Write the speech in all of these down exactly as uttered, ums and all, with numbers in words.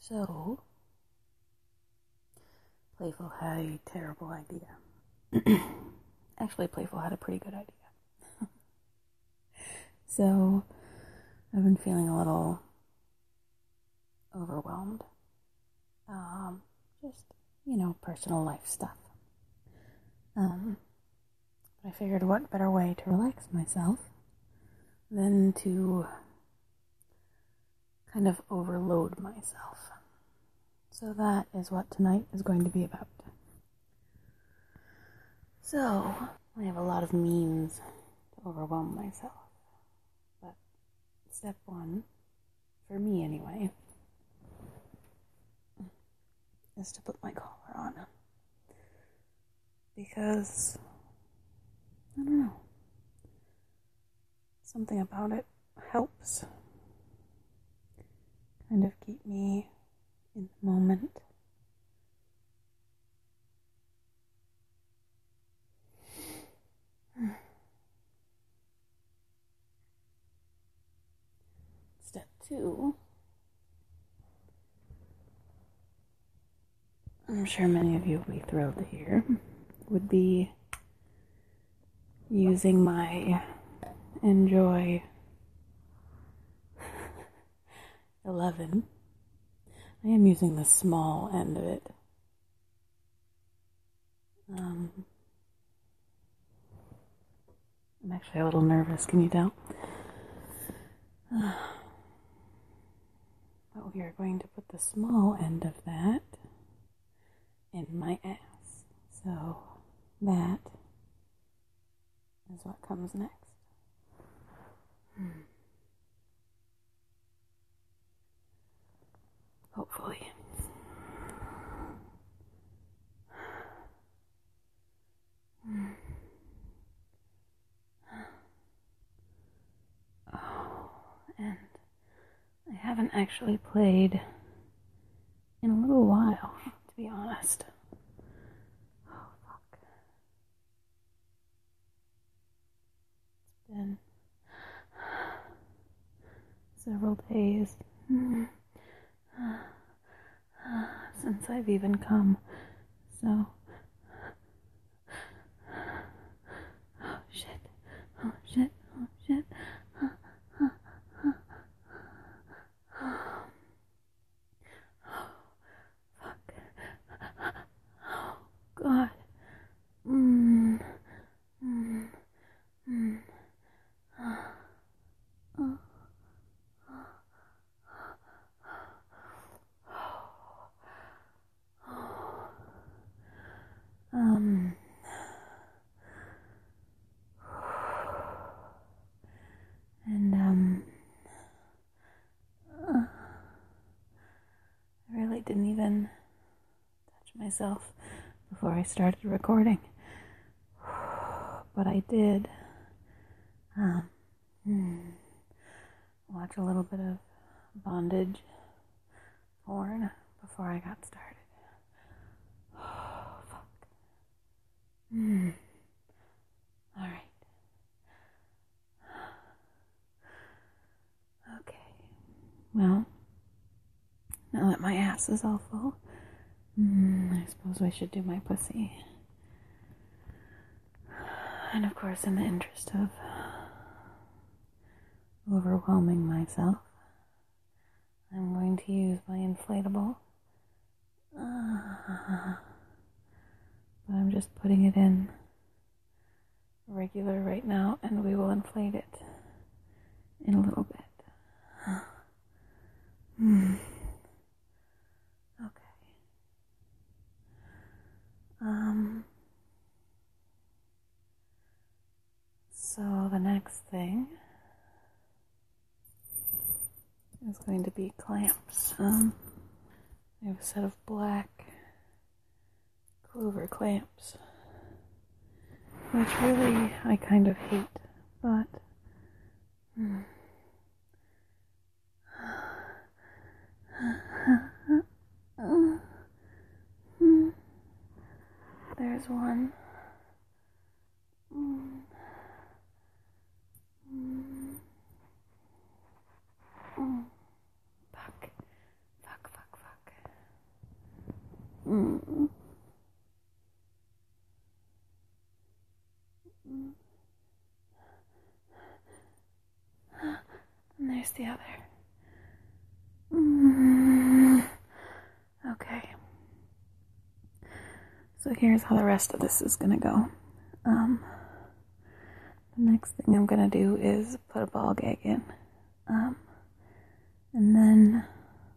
So, Playful had a terrible idea. Actually, Playful had a pretty good idea. So, I've been feeling a little overwhelmed. Um, just, you know, personal life stuff. Um, but I figured what better way to relax myself than to kind of overload myself. So that is what tonight is going to be about. So, I have a lot of means to overwhelm myself. But step one, for me anyway, is to put my collar on. Because, I don't know, something about it helps kind of keep me in the moment. Step two, I'm sure many of you will be thrilled to hear, would be using my Enjoy eleven. I am using the small end of it. Um, I'm actually a little nervous, can you tell? Uh, but we are going to put the small end of that in my ass. So that is what comes next. Hmm. Hopefully. Oh, and I haven't actually played in a little while, to be honest. Oh, fuck. It's been several days since I've even come, so... Oh, shit. Oh, shit. Oh, shit. God. Mm. Mm. Mm. Oh. Um. And, um. Uh, I really didn't even touch myself before I started recording. But I did. Um. Watch a little bit of bondage porn before I got started. Oh, fuck. Hmm. Alright. Okay. Well, now that my ass is all full, mm, I suppose we should do my pussy. And of course, in the interest of overwhelming myself, I'm going to use my inflatable. Uh, but I'm just putting it in regular right now, and we will inflate it in a little bit. Hmm. Okay. Um. So the next thing is going to be clamps. Um. I have a set of black clover clamps, which really I kind of hate, but. Hmm. There's one. Mm. Mm. Mm. Fuck. Fuck, fuck, fuck. Mm. And there's the other. Mm. Okay. So here's how the rest of this is gonna go. Um, the next thing I'm gonna do is put a ball gag in. Um, and then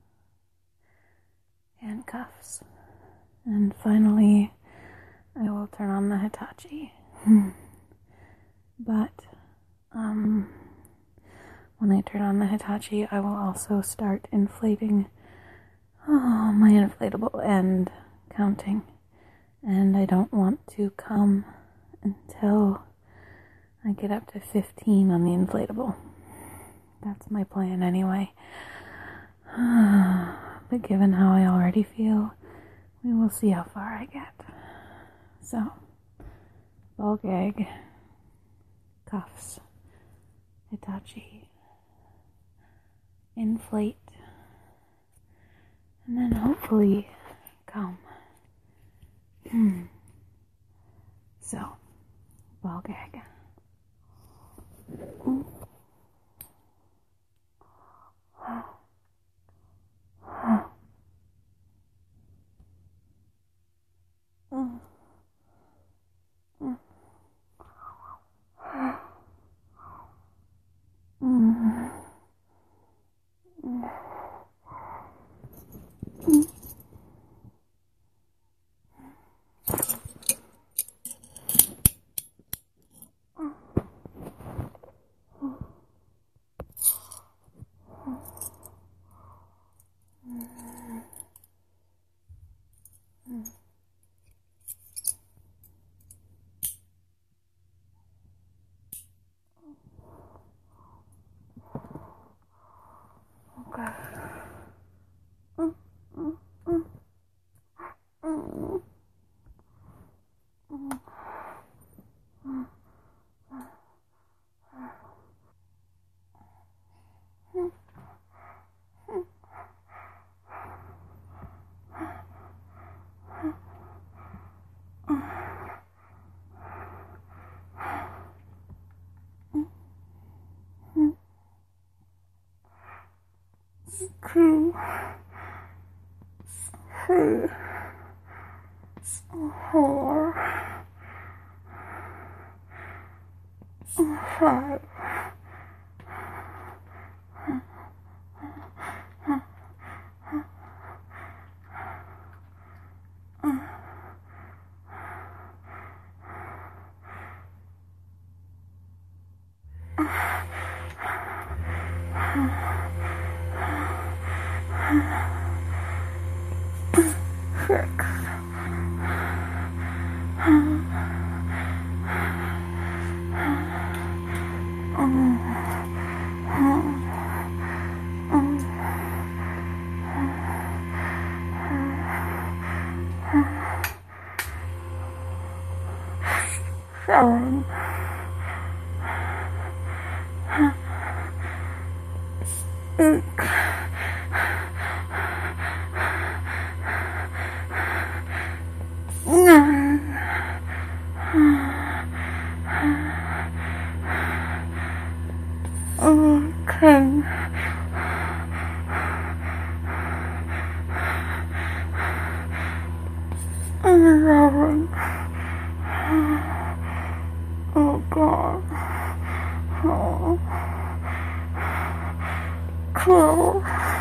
handcuffs. And finally, I will turn on the Hitachi. But, um, when I turn on the Hitachi, I will also start inflating oh, my inflatable end counting. And I don't want to come until I get up to fifteen on the inflatable. That's my plan anyway. But given how I already feel, we will see how far I get. So, ball gag, cuffs, Hitachi, inflate, and then hopefully come. Hmm. So, ball gag. Mm. Mm. Mm. Mm. Mm. Okay. Mm, mm, mm, mm, mm, mm, mm. Two, three, four, five, six, seven, eight, nine, ten, eleven. Oh God. Oh. Twelve.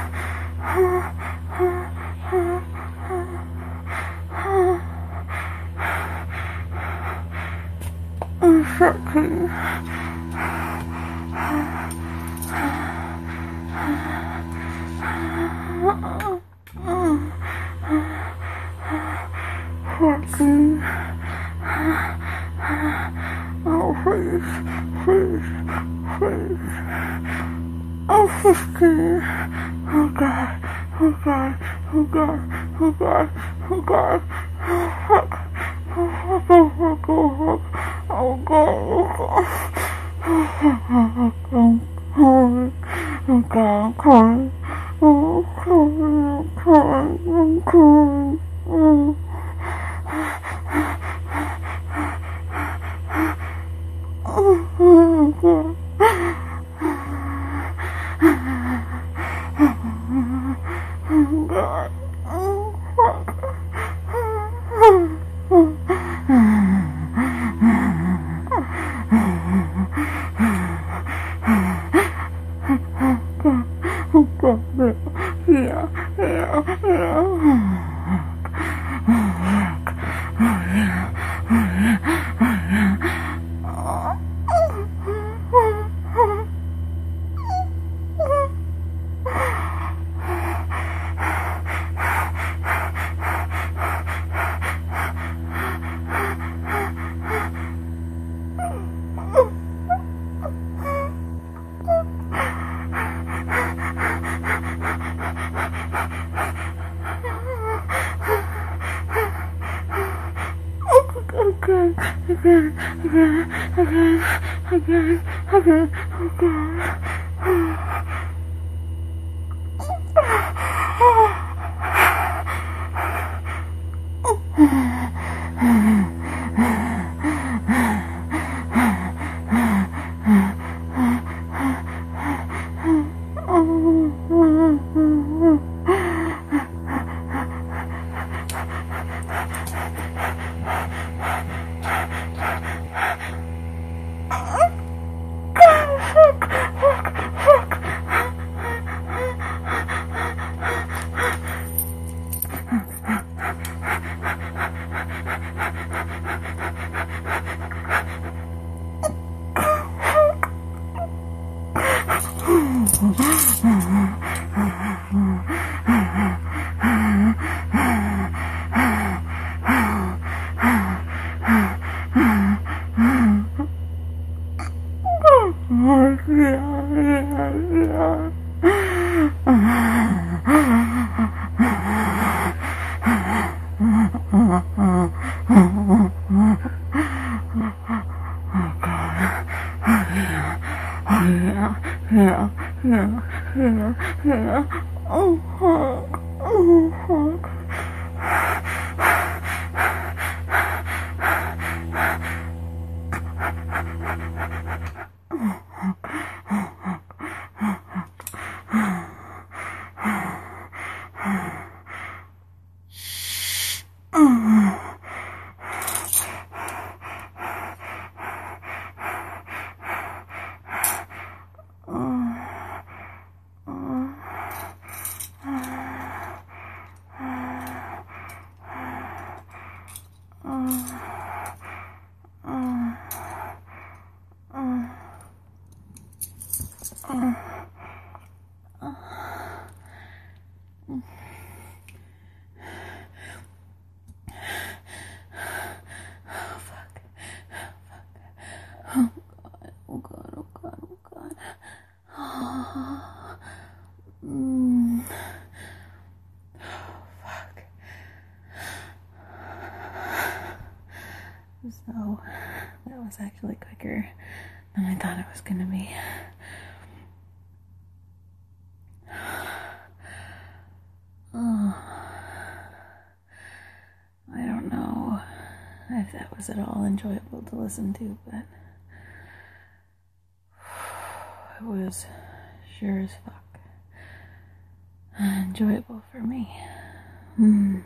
Thirteen. Fourteen. Oh, please, please, please. Oh, fifteen. Oh, God. Oh, God. Oh, God. Oh, God. Oh, God. Oh, fuck. Oh, fuck. Oh, fuck. Oh, fuck. Oh, God. Oh, God. Oh, fuck. Oh, God. Oh, God. I'm coming. Oh, I'm coming. I'm coming. I'm coming. Yeah, yeah, yeah. Okay, again, again, again, again, again, again. Yeah, yeah, yeah, yeah, yeah. Oh, fuck. Oh, fuck. Oh god, oh god, oh god. Oh, mm. Oh, fuck. So, that was actually quicker than I thought it was gonna be. Oh. I don't know if that was at all enjoyable to listen to, but it was sure as fuck enjoyable for me. Mm.